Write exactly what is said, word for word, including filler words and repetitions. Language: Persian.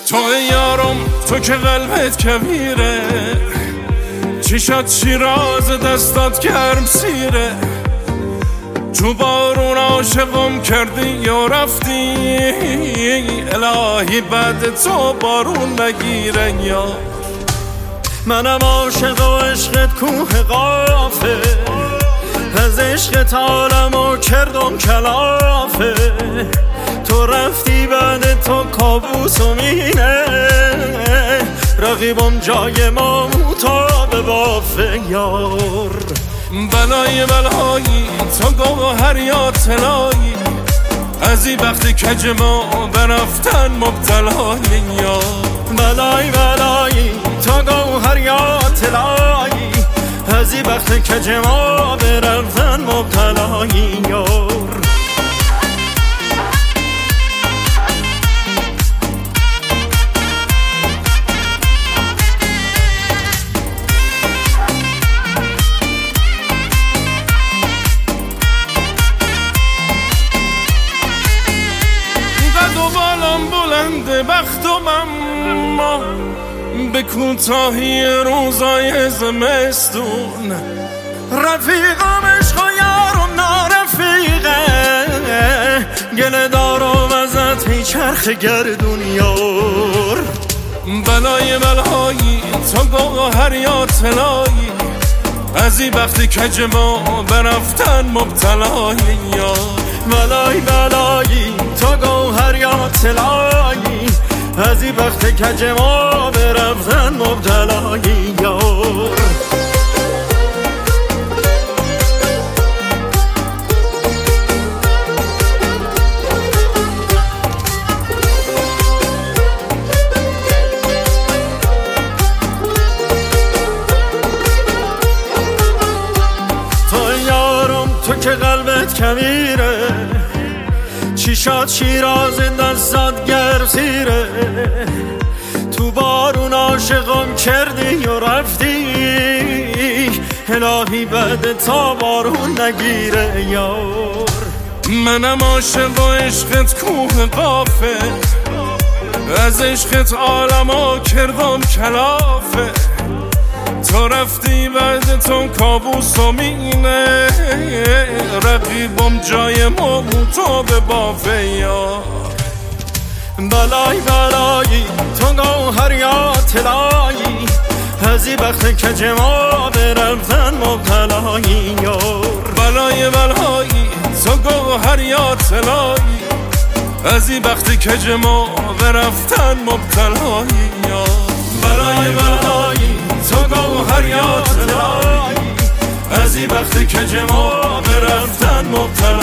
تو یارم تو که قلبت کبیره، چشات شیراز دستات گرم سیره. تو بارون عاشقم کردی یا رفتی، الهی بعد تو بارون نگیره. یا منم عاشق و عشقت کوه قافه، از عشقت عالمو کردم کلافه. تو رفتی بعد تو کابوسم اینه، رقیبم جای ما تا به بافه. یار بلای بلایی تو گوهر یا طلایی، از این وقتی کج ما برفتن مبتلایی. یا بلای بلایی تو گوهر یا طلایی، از این وقتی کج ما برفتن مبتلایی. یار بلند بختم اما به کوتاهی روزای زمستون، رفیقم عشق و یارم نارفیقه، گله دارم ازت هی چرخ گردون. یار بلای بلایی تو گوهر یا طلایی، از این وقتی کج ما برفتن مبتلایی. یا بلای بلایی تو گوهر یا طلایی، از این وقت کج ما برفتن مبتلایی. یار تو یارم تو که قلبت کبیره، چشات شیراز دستات گرم سیره. تو بارون عاشقم کردی و رفتی، الهی بعد تا بارون نگیره. یار منم عاشق و عشقت کوه قافه، از عشقت عالمو کردم کلافه. تو رفتی بعد تو کابوسم اینه، رقیبم جای ما تو به بافه. یا بلای بلایی تو گوهر یا طلایی، از این وقت کج ما برفتن مبتلایی. یار بلای بلایی تو گوهر یا طلایی، از این وقت کج ما برفتن مبتلایی. یا بلای بلایی تو گوهر یا طلایی، از این وقت کج ما برفتن مبتلایی.